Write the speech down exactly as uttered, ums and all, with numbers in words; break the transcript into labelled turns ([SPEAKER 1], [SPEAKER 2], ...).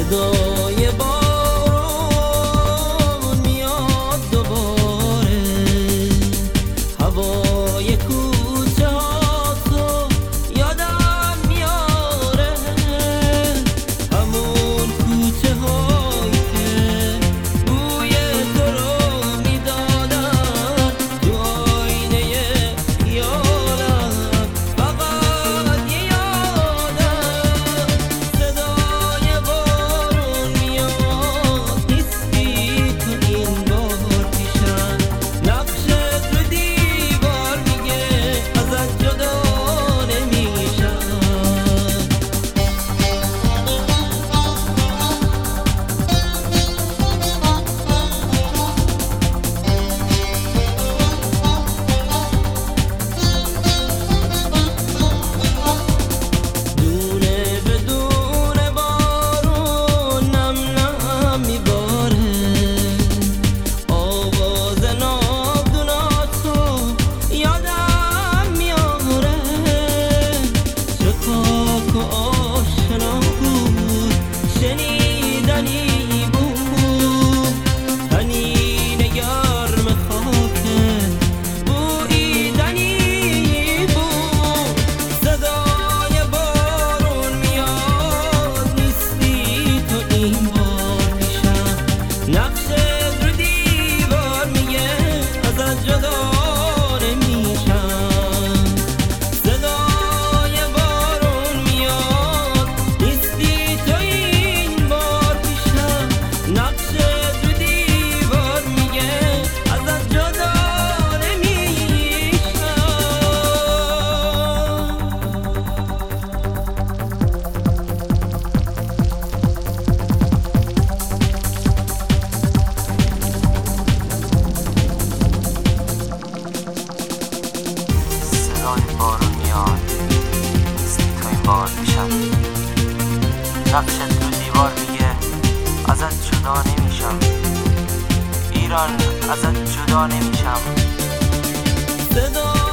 [SPEAKER 1] صدای بارون میاد دوباره، هوای کوچه ها تو یادم میاره، همون کوچه هایی که بوی تو رو میدادن تو آینه خیالم، فقط یه یادم. صدای بارون میاد نیستی تو این بار پیشم، نقشت رو دیوار میگه ازت جدا نمیشم. دونه به دونه بارون نم نم میباره، آواز ناودوناتو یادم میاره، چه پاک و آشنا بود، شنیدنی بود، تنین گرم خاکت بوییدنی بود. صدای بارون میاد نیستی تو این بار پیشم، نقشت رو دیوار میگه ازت جدا نمیشم. صدای بارون میاد نیستی تو این بار پیشم، نقشت رو دیوار میگه ازت جدا نمیشم.
[SPEAKER 2] صدای بارون میاد نیستی تو این بار پیشم، نقشت رو دیوار میگه ازت جدا نمیشم. ایران ازت جدا نمیشم.
[SPEAKER 1] صدای